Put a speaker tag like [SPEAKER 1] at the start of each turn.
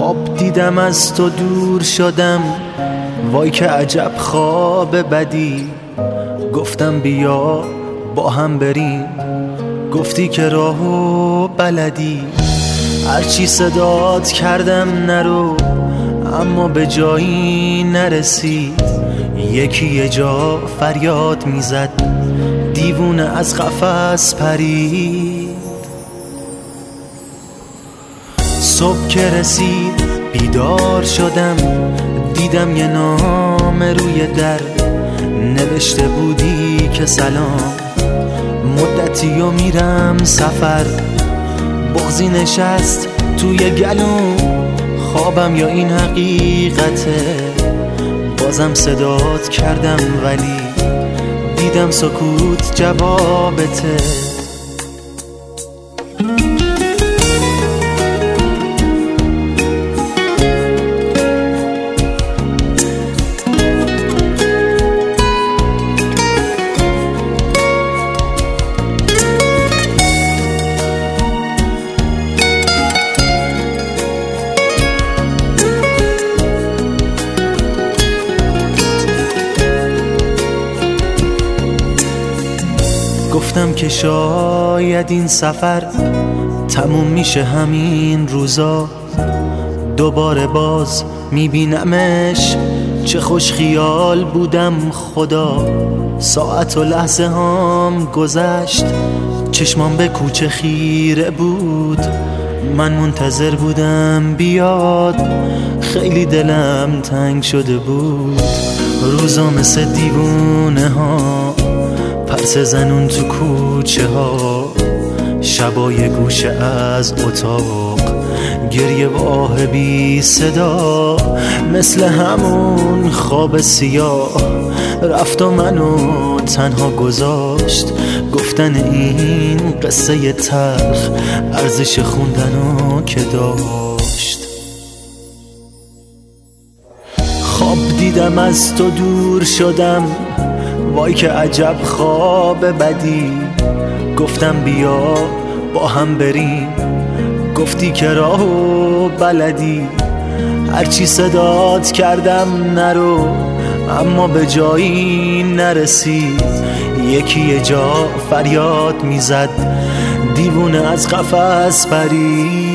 [SPEAKER 1] خواب دیدم از تو دور شدم، وای که عجب خواب بدی. گفتم بیا با هم بریم، گفتی که راهو بلدی. هرچی صدات کردم نرو، اما به جایی نرسید. یکی یه جا فریاد میزد، دیوونه از قفس پرید. صبح که رسید بیدار شدم، دیدم یه نامه روی در، نوشته بودی که سلام، مدتی و میرم سفر. بغضی نشست توی گلوم، خوابم یا این حقیقته. بازم صدات کردم ولی دیدم سکوت جوابته. گفتم که شاید این سفر تموم میشه همین روزا، دوباره باز میبینمش. چه خوش خیال بودم خدا، ساعت و لحظه هام گذشت، چشمام به کوچه خیره بود. من منتظر بودم بیاد، خیلی دلم تنگ شده بود. روزا مثل دیوونه ها پرس زنون تو کوچه ها، شبای گوشه از اتاق، گریه و آه بی صدا. مثل همون خواب سیاه رفت و منو تنها گذاشت. گفتن این قصه تلخ ارزش خوندنو که داشت. خواب دیدم از تو دور شدم، وای که عجب خواب بدی. گفتم بیا با هم بریم، گفتی که راهو بلدی. هرچی صدات کردم نرو، اما به جایی نرسید. یکی یه جا فریاد میزد، دیوونه از قفس پرید.